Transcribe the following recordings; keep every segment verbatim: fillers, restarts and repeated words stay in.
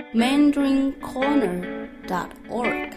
mandarin corner dot org。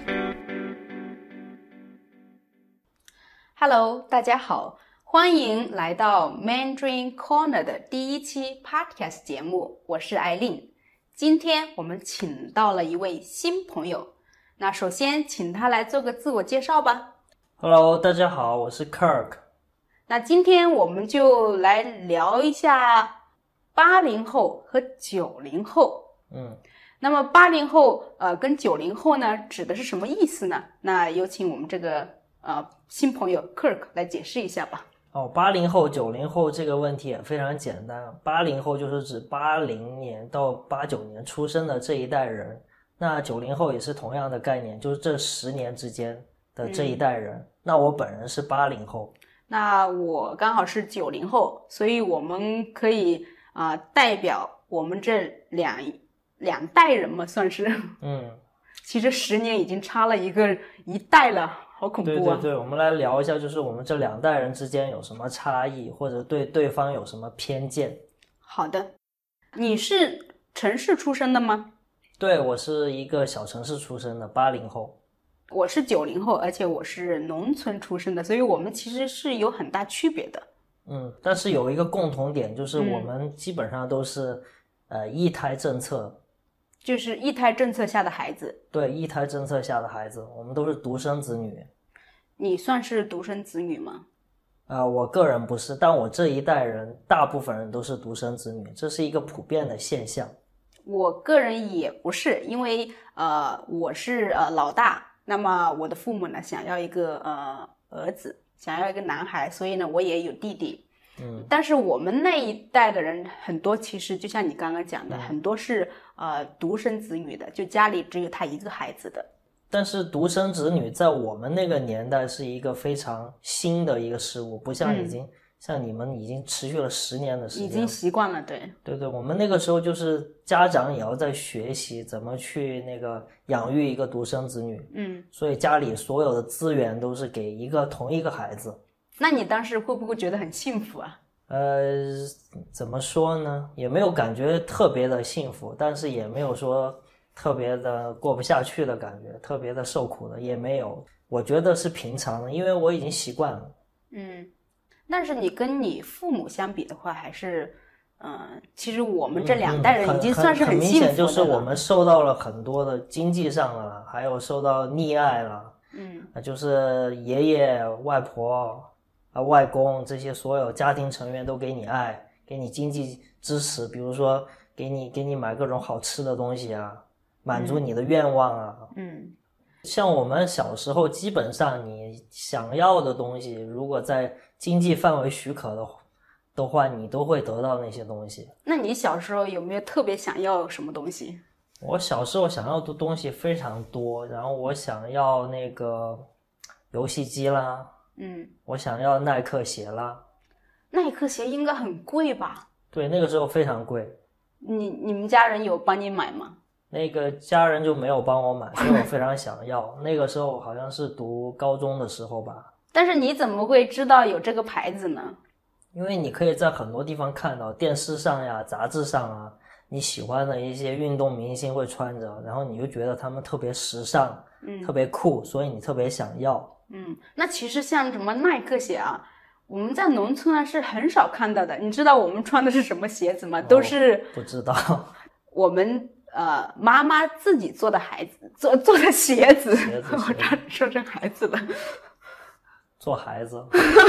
Hello， 大家好，欢迎来到 Mandarin Corner 的第一期 Podcast 节目，我是艾琳。今天我们请到了一位新朋友，那首先请他来做个自我介绍吧。 Hello， 大家好，我是 Kirk。 那今天我们就来聊一下八零后和九零后。 嗯， 那么八零后呃跟九零后呢指的是什么意思呢？那有请我们这个呃新朋友 Kirk 来解释一下吧。 哦，八零后、九零后这个问题也非常简单。八零后就是指八零年到八九年出生的这一代人，那九零后也是同样的概念，就是这十年之间的这一代人。嗯、那我本人是八零后， 那我刚好是九零后，所以我们可以啊、呃、代表我们这两两代人嘛，算是。 嗯， 其实十年已经差了一个一代了，好恐怖啊！ 对对对，我们来聊一下，就是我们这两代人之间有什么差异，或者对对方有什么偏见。 好的，你是城市出生的吗？ 对，我是一个小城市出生的八零后。 我是九零后，而且我是农村出生的，所以我们其实是有很大区别的。 嗯，但是有一个共同点，就是我们基本上都是、嗯、呃一胎政策。 就是一胎政策下的孩子。 对，一胎政策下的孩子，我们都是独生子女。 你算是独生子女吗？ 啊、呃，我个人不是，但我这一代人大部分人都是独生子女，这是一个普遍的现象。 我个人也不是，因为呃我是呃老大，那么我的父母呢想要一个呃儿子，想要一个男孩，所以呢我也有弟弟。 嗯， 但是我们那一代的人很多，其实就像你刚刚讲的， 嗯、 很多是呃独生子女的，就家里只有他一个孩子的。 但是独生子女在我们那个年代是一个非常新的一个事物，不像已经、嗯、像你们已经持续了十年的时间， 已经习惯了。对对对，我们那个时候就是家长也要在学习怎么去那个养育一个独生子女， 嗯， 所以家里所有的资源都是给一个同一个孩子。 那你当时会不会觉得很幸福啊？ 呃，怎么说呢？也没有感觉特别的幸福，但是也没有说特别的过不下去的感觉，特别的受苦的也没有。我觉得是平常的，因为我已经习惯了。 嗯，但是你跟你父母相比的话，还是，嗯、呃，其实我们这两代人已经算是很幸福的了。 很明显就是我们受到了很多的经济上了，还有受到溺爱了。 嗯， 就是爷爷、外婆。啊，外公这些所有家庭成员都给你爱，给你经济支持，比如说给你给你买各种好吃的东西啊，满足你的愿望啊。 嗯， 像我们小时候，基本上你想要的东西，如果在经济范围许可的的话，你都会得到那些东西。 那你小时候有没有特别想要什么东西？ 我小时候想要的东西非常多，然后我想要那个游戏机啦。 嗯， 我想要耐克鞋啦。 耐克鞋应该很贵吧？ 对，那个时候非常贵。 你你们家人有帮你买吗？ 那个家人就没有帮我买，所以我非常想要。那个时候好像是读高中的时候吧。 但是你怎么会知道有这个牌子呢？ 因为你可以在很多地方看到，电视上呀、杂志上啊，你喜欢的一些运动明星会穿着，然后你就觉得他们特别时尚， 嗯， 特别酷，所以你特别想要。 嗯，那其实像什么耐克鞋啊，我们在农村啊是很少看到的。你知道我们穿的是什么鞋子吗？都是、 哦、不知道。 我们呃妈妈自己做的孩子做做的鞋子。 鞋子我差点说成孩子了。 做孩子。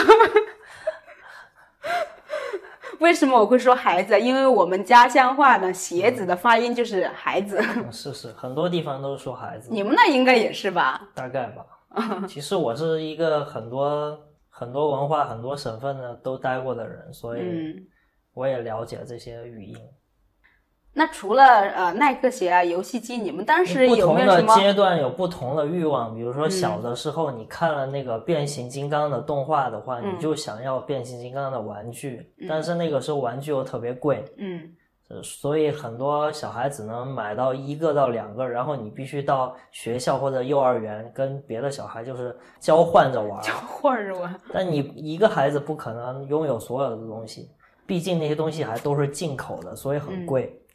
为什么我会说孩子？因为我们家乡话呢，鞋子的发音就是孩子。 嗯、是是，很多地方都是说孩子。 你们那应该也是吧？ 大概吧。其实我是一个很多很多文化很多省份的都待过的人，所以我也了解这些语音。 嗯、那除了呃耐克鞋啊、游戏机，你们当时有没有什么？ 不同的阶段有不同的欲望，比如说小的时候你看了那个变形金刚的动画的话， 嗯、 你就想要变形金刚的玩具，嗯、但是那个时候玩具又特别贵。 嗯。 所以很多小孩只能买到一个到两个，然后你必须到学校或者幼儿园跟别的小孩就是交换着玩。 交换着玩。 但你一个孩子不可能拥有所有的东西，毕竟那些东西还都是进口的，所以很贵。 嗯、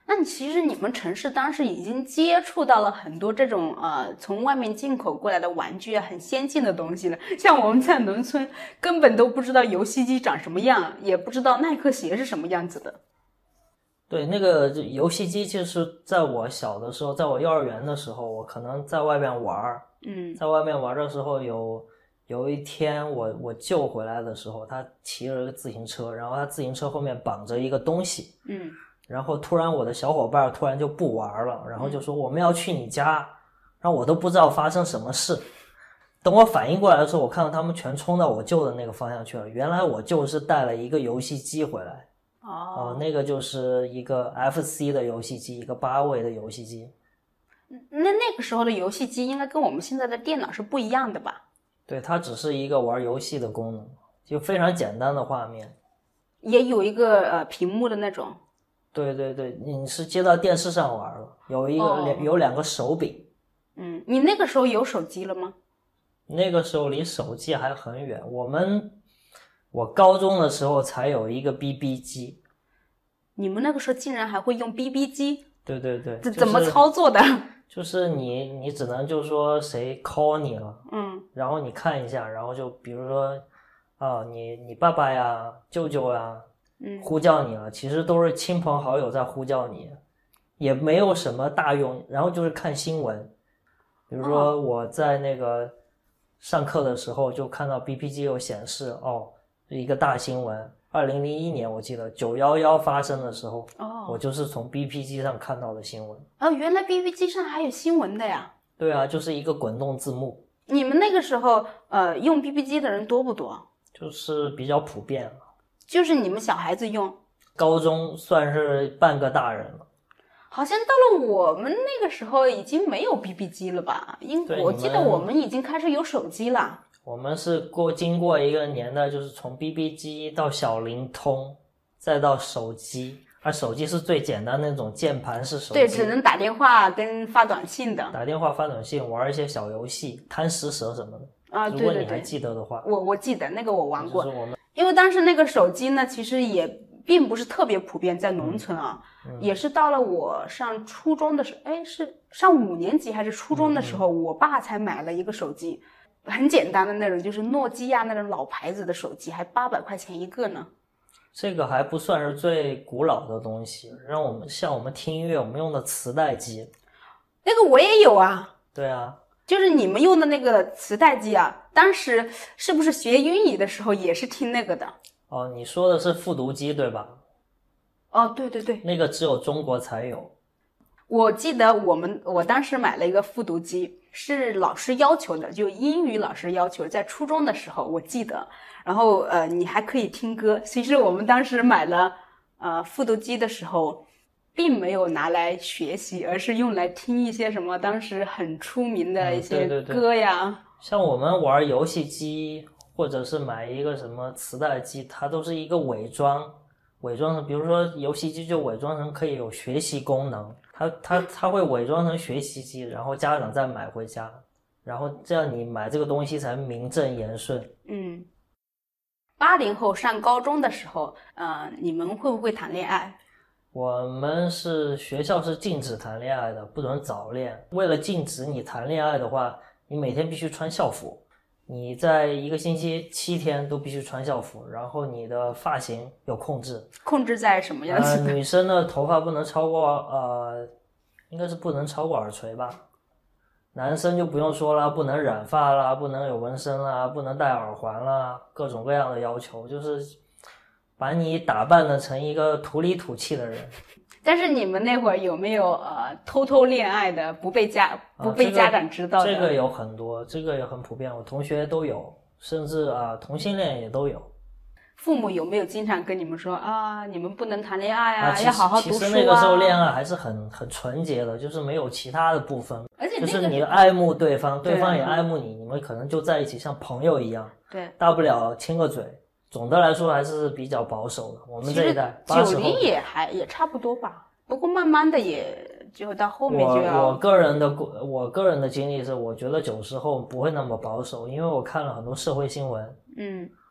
那你其实你们城市当时已经接触到了很多这种呃从外面进口过来的玩具啊，很先进的东西了。像我们在农村根本都不知道游戏机长什么样，也不知道耐克鞋是什么样子的。 对，那个游戏机就是在我小的时候，在我幼儿园的时候，我可能在外面玩， 嗯， 在外面玩的时候有有一天我我舅回来的时候，他骑了个自行车，然后他自行车后面绑着一个东西， 嗯。 然后突然我的小伙伴突然就不玩了，然后就说我们要去你家，然后我都不知道发生什么事。等我反应过来的时候，我看到他们全冲到我舅的那个方向去了，原来我舅是带了一个游戏机回来。 哦、 呃，那个就是一个 F C 的游戏机，一个八位的游戏机。 那那个时候的游戏机应该跟我们现在的电脑是不一样的吧？ 对，它只是一个玩游戏的功能，就非常简单的画面， 也有一个呃屏幕的那种。 对对对，你是接到电视上玩了，有一个、 哦、 有两个手柄。 嗯，你那个时候有手机了吗？ 那个时候离手机还很远，我们我高中的时候才有一个 B B 机。 你们那个时候竟然还会用 B B 机？ 对对对， 这怎么操作的？ 就是你你只能就说谁 call 你了， 嗯， 然后你看一下，然后就比如说啊，你你爸爸呀、舅舅呀， 嗯， 呼叫你了，其实都是亲朋好友在呼叫你，也没有什么大用。然后就是看新闻，比如说我在那个上课的时候就看到 B B 机有显示，哦，一个大新闻。二零零一年我记得九一一发生的时候， 哦， 我就是从 B B 机上看到的新闻。 哦，原来 B B 机上还有新闻的呀？ 对啊，就是一个滚动字幕。 你们那个时候呃用 B B 机的人多不多？ 就是比较普遍了。 就是你们小孩子用。 高中算是半个大人了。 好像到了我们那个时候已经没有 B B 机了吧？因我记得我们已经开始有手机了。 我们是过经过一个年代，就是从 B B 机到小灵通，再到手机，而手机是最简单那种键盘式手机， 对，只能打电话跟发短信的， 打电话发短信，玩一些小游戏，贪食蛇什么的啊。对对对， 如果你还记得的话， 我我记得那个我玩过。 就是我们因为当时那个手机呢，其实也并不是特别普遍，在农村啊， 嗯嗯、 也是到了我上初中的时候，哎，是上五年级还是初中的时候，嗯、我爸才买了一个手机。很简单的那种，就是诺基亚那种老牌子的手机，还八百块钱一个呢。 这个还不算是最古老的东西，让我们像我们听音乐，我们用的磁带机， 那个我也有啊。 对啊， 就是你们用的那个磁带机啊，当时是不是学英语的时候也是听那个的？ 哦，你说的是复读机对吧？ 哦，对对对， 那个只有中国才有。 我记得我们我当时买了一个复读机，是老师要求的，就英语老师要求，在初中的时候我记得，然后呃你还可以听歌。其实我们当时买了呃复读机的时候，并没有拿来学习，而是用来听一些什么当时很出名的一些歌呀。 嗯、对对对，像我们玩游戏机或者是买一个什么磁带机，它都是一个伪装，伪装成，比如说游戏机就伪装成可以有学习功能。它它它会伪装成学习机，然后家长再买回家，然后这样你买这个东西才名正言顺。 嗯，八零后上高中的时候，呃，你们会不会谈恋爱？ 我们是学校是禁止谈恋爱的，不准早恋。为了禁止你谈恋爱的话，你每天必须穿校服，你在一个星期七天都必须穿校服，然后你的发型有控制。 控制在什么样子的？ 呃、女生的头发不能超过呃，应该是不能超过耳垂吧。男生就不用说了，不能染发啦，不能有纹身啦，不能戴耳环啦，各种各样的要求，就是把你打扮的成一个土里土气的人。 但是你们那会儿有没有呃偷偷恋爱的，不被家不被家长知道的？ 啊、这个、这个有很多，这个也很普遍，我同学都有，甚至啊同性恋也都有。 父母有没有经常跟你们说啊，你们不能谈恋爱啊， 啊要好好读书啊？ 其实那个时候恋爱还是很很纯洁的，就是没有其他的部分， 而且、那个、 就是你爱慕对方，对方也爱慕你，你们可能就在一起像朋友一样， 对， 大不了亲个嘴。总的来说还是比较保守的，我们这一代九零也还也差不多吧，不过慢慢的也就到后面就要。 我我个人的我个人的经历是，我觉得九十后不会那么保守，因为我看了很多社会新闻， 嗯，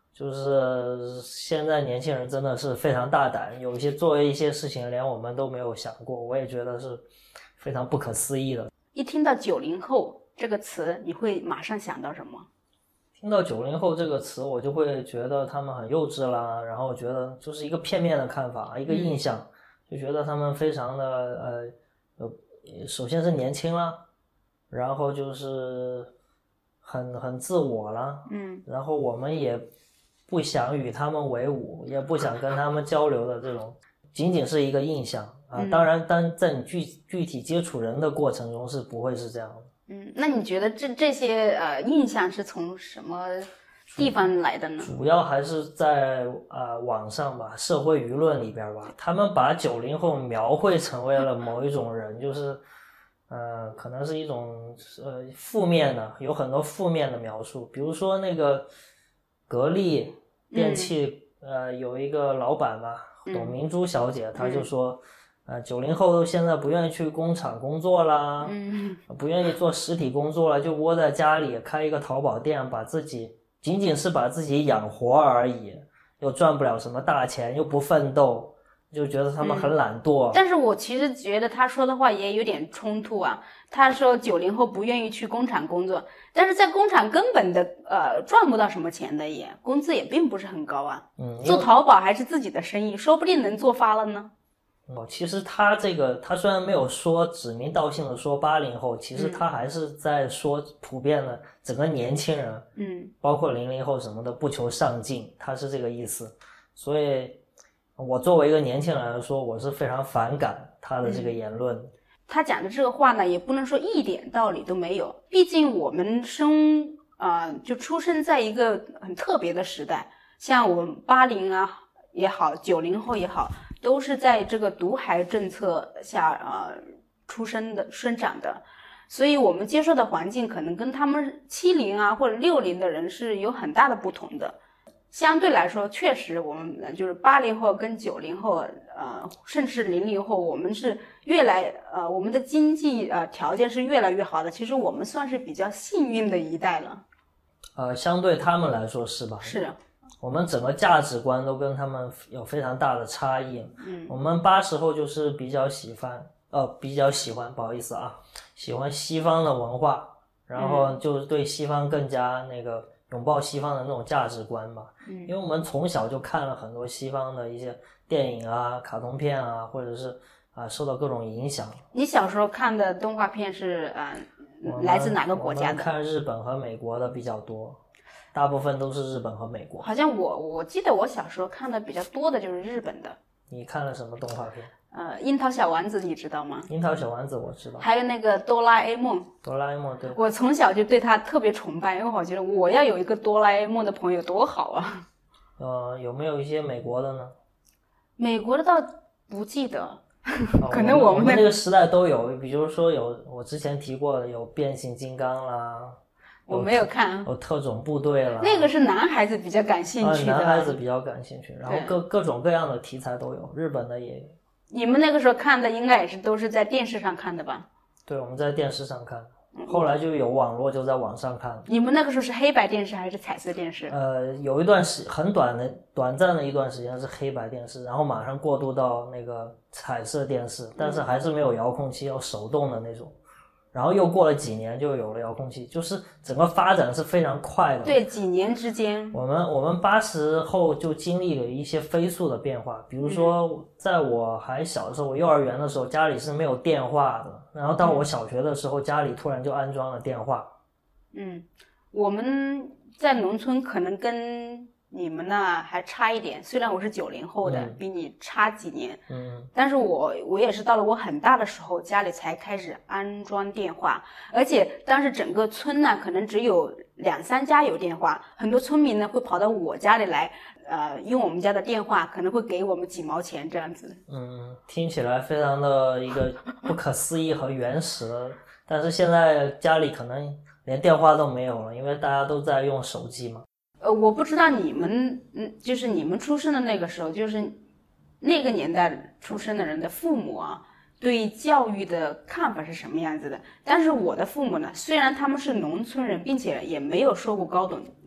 就是现在年轻人真的是非常大胆，有一些做一些事情连我们都没有想过，我也觉得是非常不可思议的。 一听到九零后这个词，你会马上想到什么？ 听到九零后这个词，我就会觉得他们很幼稚啦，然后觉得就是一个片面的看法，一个印象，嗯、就觉得他们非常的呃呃，首先是年轻啦，然后就是很很自我啦， 嗯， 然后我们也不想与他们为伍，也不想跟他们交流的这种，仅仅是一个印象啊。 嗯、 当然，当在你具具体接触人的过程中是不会是这样的。 嗯，那你觉得这这些呃印象是从什么地方来的呢？ 主要还是在呃网上吧，社会舆论里边吧，他们把九零后描绘成为了某一种人，就是呃可能是一种呃负面的，有很多负面的描述，比如说那个格力电器、嗯、呃有一个老板吧，董明珠小姐，她、嗯、就说。呃，九零后现在不愿意去工厂工作啦， 嗯， 不愿意做实体工作了，就窝在家里开一个淘宝店，把自己仅仅是把自己养活而已，又赚不了什么大钱，又不奋斗，就觉得他们很懒惰。 嗯、但是我其实觉得他说的话也有点冲突啊。他说九零后不愿意去工厂工作，但是在工厂根本的呃赚不到什么钱的也，工资也并不是很高啊。 嗯， 做淘宝还是自己的生意，说不定能做发了呢。 哦，其实他这个，他虽然没有说指名道姓的说八零后，其实他还是在说普遍的整个年轻人， 嗯， 包括零零后什么的不求上进，他是这个意思。所以，我作为一个年轻人来说，我是非常反感他的这个言论。嗯、 他讲的这个话呢，也不能说一点道理都没有，毕竟我们生啊、呃、就出生在一个很特别的时代，像我们八零啊也好，九零后也好。都是在这个独孩政策下呃出生的生长的，所以我们接受的环境可能跟他们七零啊或者六零的人是有很大的不同的。相对来说，确实我们就是八零后跟九零后呃甚至零零后，我们是越来呃我们的经济呃条件是越来越好的，其实我们算是比较幸运的一代了。 呃相对他们来说是吧？ 是。 我们整个价值观都跟他们有非常大的差异。 嗯， 我们八十后就是比较喜欢，呃，比较喜欢，不好意思啊，喜欢西方的文化，然后就是对西方更加那个拥抱西方的那种价值观吧。 嗯， 因为我们从小就看了很多西方的一些电影啊、卡通片啊，或者是啊、呃、受到各种影响。 你小时候看的动画片是呃来自哪个国家的？ 我们看日本和美国的比较多。大部分都是日本和美国。 好像我我记得我小时候看的比较多的就是日本的。 你看了什么动画片？ 呃，樱桃小丸子你知道吗？ 樱桃小丸子我知道。 还有那个哆啦 A 梦。 哆啦 A 梦对。 我从小就对他特别崇拜，因为我觉得我要有一个哆啦 A 梦的朋友多好啊。 呃，有没有一些美国的呢？ 美国的倒不记得。 哦、 可能我们、那个、 我们那个时代都有，比如说有我之前提过的有变形金刚啦。 我没有看， 有特种部队了， 那个是男孩子比较感兴趣的， 啊、男孩子比较感兴趣，然后各各种各样的题材都有，日本的也有。 你们那个时候看的应该也是都是在电视上看的吧？ 对，我们在电视上看，后来就有网络，就在网上看。 你们那个时候是黑白电视还是彩色电视？ 呃，有一段时很短的短暂的一段时间是黑白电视，然后马上过渡到那个彩色电视，但是还是没有遥控器，要手动的那种。然后又过了几年就有了遥控器，就是整个发展是非常快的。 对，几年之间， 我们我们八十后就经历了一些飞速的变化。比如说，在我还小的时候，我幼儿园的时候，家里是没有电话的。然后到我小学的时候，家里突然就安装了电话。 嗯，我们在农村可能跟你们那还差一点，虽然我是九零后的、嗯，比你差几年， 嗯， 但是我我也是到了我很大的时候，家里才开始安装电话，而且当时整个村呢，可能只有两三家有电话，很多村民呢会跑到我家里来，呃，用我们家的电话，可能会给我们几毛钱这样子。 嗯，听起来非常的一个不可思议和原始的，但是现在家里可能连电话都没有了，因为大家都在用手机嘛。 呃，我不知道你们，嗯，就是你们出生的那个时候，就是那个年代出生的人的父母啊，对教育的看法是什么样子的？但是我的父母呢，虽然他们是农村人，并且也没有受过高等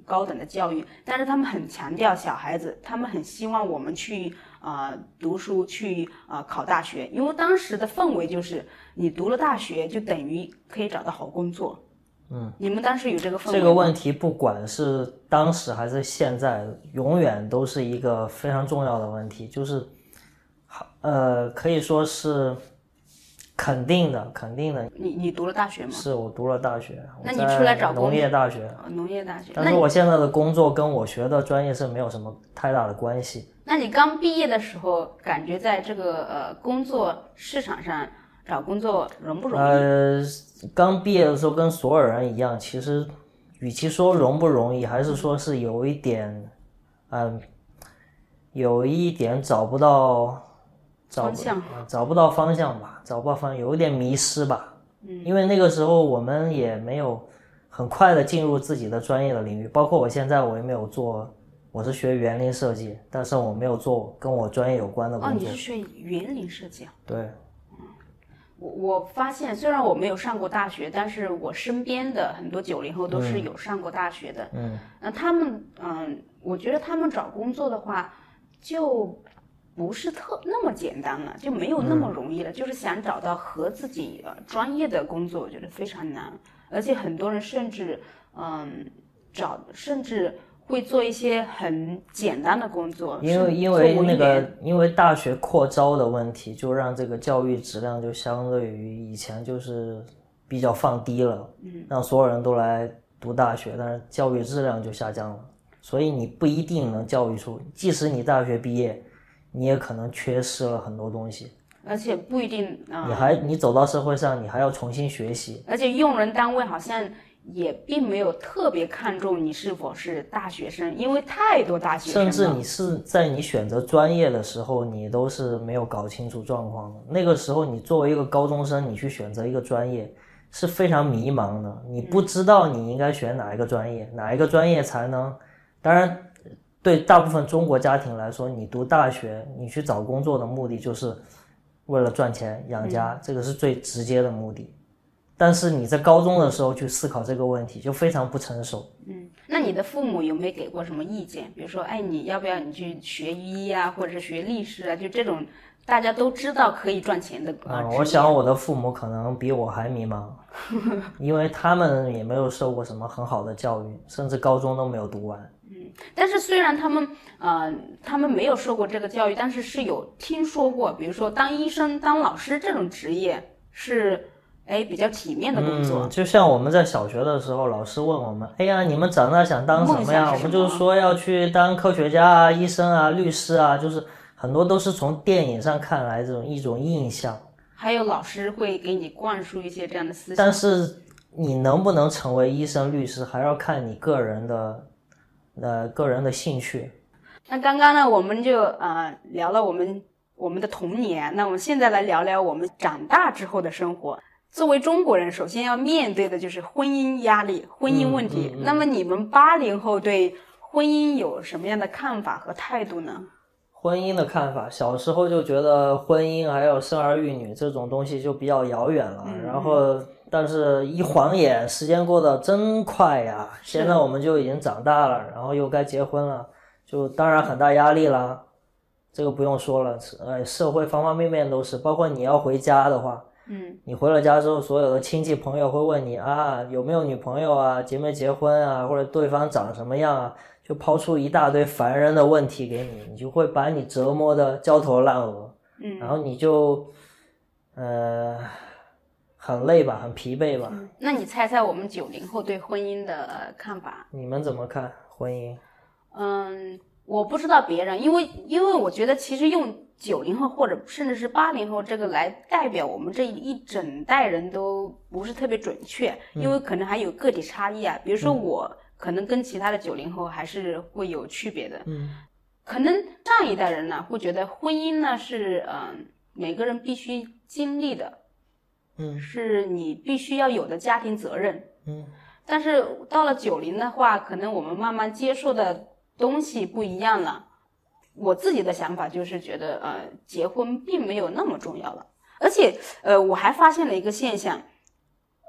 高等的教育，但是他们很强调小孩子，他们很希望我们去啊、呃、读书，去啊、呃、考大学，因为当时的氛围就是你读了大学就等于可以找到好工作。 嗯， 你们当时有这个氛围吗？ 这个问题不管是当时还是现在，永远都是一个非常重要的问题，就是呃可以说是肯定的，肯定的。 你你读了大学吗？ 是我读了大学。 那你出来找工作？ 农业大学。 哦、农业大学。 但是我现在的工作跟我学的专业是没有什么太大的关系。 那你刚毕业的时候，感觉在这个呃工作市场上找工作容不容易？ 呃，刚毕业的时候跟所有人一样，其实与其说容不容易，还是说是有一点，嗯，有一点找不到。找方向找不到方向吧，找不到方向，有一点迷失吧。嗯，因为那个时候我们也没有很快的进入自己的专业的领域，包括我现在我也没有做，我是学园林设计，但是我没有做跟我专业有关的工作。 哦，你是学园林设计啊？ 对。 嗯，我我发现虽然我没有上过大学，但是我身边的很多九零后都是有上过大学的。 嗯， 那他们嗯，我觉得他们找工作的话就不是特那么简单了，就没有那么容易了。嗯、就是想找到和自己呃专业的工作，我觉得非常难。而且很多人甚至嗯找甚至会做一些很简单的工作， 因为因为那个因为大学扩招的问题，就让这个教育质量就相对于以前就是比较放低了，嗯，让所有人都来读大学，但是教育质量就下降了。所以你不一定能教育出，即使你大学毕业。你也可能缺失了很多东西， 而且不一定啊、呃。 你还你走到社会上，你还要重新学习。 而且用人单位好像也并没有特别看重你是否是大学生，因为太多大学生了。 甚至你是在你选择专业的时候，你都是没有搞清楚状况的。那个时候，你作为一个高中生，你去选择一个专业是非常迷茫的，你不知道你应该选哪一个专业，嗯、哪一个专业才能，当然。对大部分中国家庭来说，你读大学，你去找工作的目的就是为了赚钱养家，嗯、这个是最直接的目的。但是你在高中的时候去思考这个问题，就非常不成熟。 嗯，那你的父母有没有给过什么意见？比如说，哎，你要不要你去学医啊，或者是学历史啊？就这种大家都知道可以赚钱的啊、 嗯。我想我的父母可能比我还迷茫，因为他们也没有受过什么很好的教育，甚至高中都没有读完。 嗯，但是虽然他们呃他们没有受过这个教育，但是是有听说过，比如说当医生、当老师这种职业是哎比较体面的工作。 嗯，就像我们在小学的时候，老师问我们，哎呀，你们长大想当什么呀？ 么我们就是说要去当科学家啊、医生啊、律师啊，就是很多都是从电影上看来这种一种印象。 还有老师会给你灌输一些这样的思想。 但是你能不能成为医生、律师，还要看你个人的。呃，个人的兴趣。 那刚刚呢，我们就呃聊了我们我们的童年，那我们现在来聊聊我们长大之后的生活。作为中国人，首先要面对的就是婚姻压力、婚姻问题。嗯嗯嗯、那么你们八零后对婚姻有什么样的看法和态度呢？ 婚姻的看法，小时候就觉得婚姻还有生儿育女这种东西就比较遥远了，嗯、然后。但是一晃眼，时间过得真快呀！现在我们就已经长大了，然后又该结婚了，就当然很大压力啦。这个不用说了，呃，社会方方面面都是，包括你要回家的话，嗯，你回了家之后，所有的亲戚朋友会问你啊，有没有女朋友啊，结没结婚啊，或者对方长什么样啊，就抛出一大堆烦人的问题给你，你就会把你折磨的焦头烂额，嗯，然后你就，呃。很累吧，很疲惫吧、 嗯、那你猜猜我们九零后对婚姻的、呃、看法？ 你们怎么看婚姻？ 嗯，我不知道别人，因为因为我觉得其实用九零后或者甚至是八零后这个来代表我们这一整代人都不是特别准确，因为可能还有个体差异啊。比如说我可能跟其他的九零后还是会有区别的。嗯，可能上一代人呢会觉得婚姻呢是嗯、呃、每个人必须经历的。嗯，是你必须要有的家庭责任。嗯，但是到了九零的话，可能我们慢慢接受的东西不一样了。我自己的想法就是觉得，呃，结婚并没有那么重要了。而且，呃，我还发现了一个现象，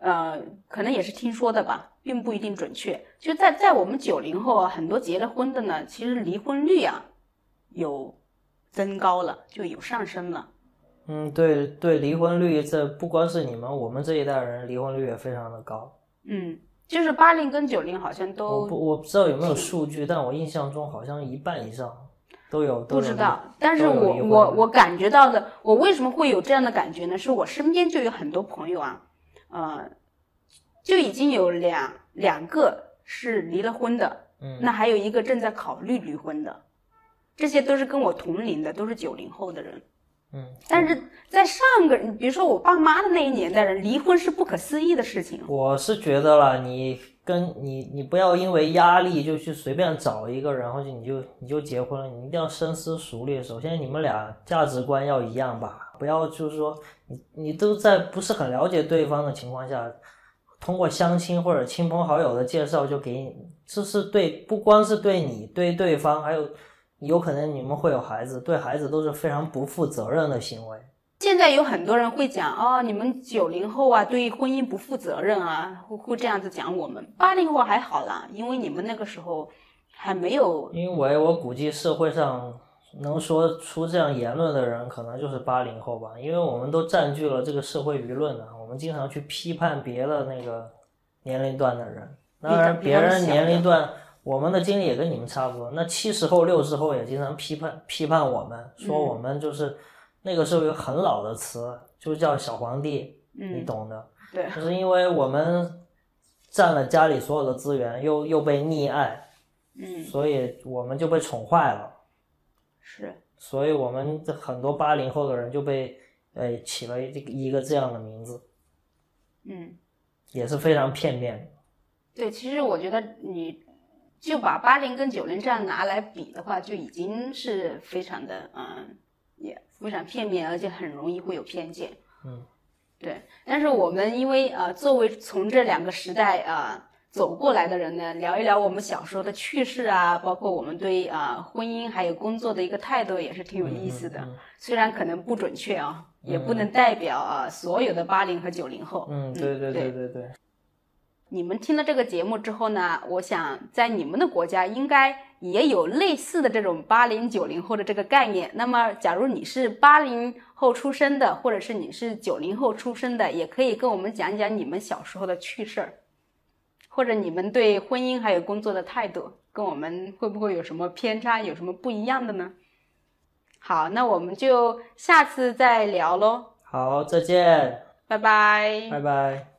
呃，可能也是听说的吧，并不一定准确。就在在我们九零后啊，很多结了婚的呢，其实离婚率啊有增高了，就有上升了。 嗯，对对，离婚率这不光是你们，我们这一代人离婚率也非常的高。 嗯，就是八零跟九零好像都我不我不知道有没有数据，但我印象中好像一半以上都有都有。 不知道，但是我我我感觉到的，我为什么会有这样的感觉呢？是我身边就有很多朋友啊，呃，就已经有两两个是离了婚的， 嗯， 那还有一个正在考虑离婚的，这些都是跟我同龄的，都是九零后的人。 嗯， 但是在上个，比如说我爸妈的那一年代人，离婚是不可思议的事情。 我是觉得啦，你跟你你不要因为压力就去随便找一个人，然后就你就你就结婚了，你一定要深思熟虑。首先你们俩价值观要一样吧，不要就是说你你都在不是很了解对方的情况下，通过相亲或者亲朋好友的介绍就给你，这是对不光是对你对对方，还有有可能你们会有孩子，对孩子都是非常不负责任的行为。 现在有很多人会讲哦，你们九零后啊，对婚姻不负责任啊，会会这样子讲我们。八零后还好啦，因为你们那个时候还没有。 因为我估计社会上能说出这样言论的人，可能就是八零后吧，因为我们都占据了这个社会舆论的，我们经常去批判别的那个年龄段的人。当然，别人年龄段。我们的经历也跟你们差不多，那七十后、六十后也经常批判批判我们，说我们就是、嗯、那个时候有很老的词，就叫小皇帝， 嗯、 你懂的。 对， 就是因为我们占了家里所有的资源，又又被溺爱， 嗯， 所以我们就被宠坏了。 是， 所以我们很多八零后的人就被呃起了一个这样的名字， 嗯， 也是非常片面的。 对，其实我觉得你。就把八零跟九零这样拿来比的话，就已经是非常的嗯，也非常片面，而且很容易会有偏见。 嗯， 对。但是我们因为呃，作为从这两个时代啊、呃、走过来的人呢，聊一聊我们小时候的趣事啊，包括我们对啊、呃、婚姻还有工作的一个态度，也是挺有意思的。 嗯嗯嗯、 虽然可能不准确啊，也不能代表啊、呃、所有的八零和九零后。 嗯，对对对对对。 你们听了这个节目之后呢，我想在你们的国家应该也有类似的这种八零九零后的这个概念。那么假如你是八零后出生的，或者是你是九零后出生的，也可以跟我们讲讲你们小时候的趣事儿，或者你们对婚姻还有工作的态度跟我们会不会有什么偏差，有什么不一样的呢？好，那我们就下次再聊咯。 好，再见， 拜拜， 拜拜。